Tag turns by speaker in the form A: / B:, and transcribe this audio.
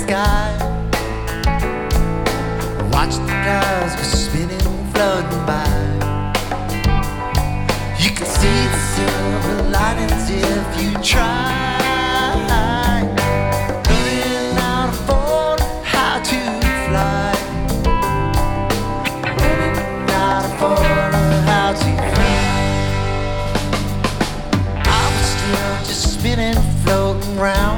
A: sky. Watch the clouds go spinning, floating by. You can see the silver linings if you try. Learning how to fall, how to fly. Learning how to fall, how to fly. I was still just spinning, floating round.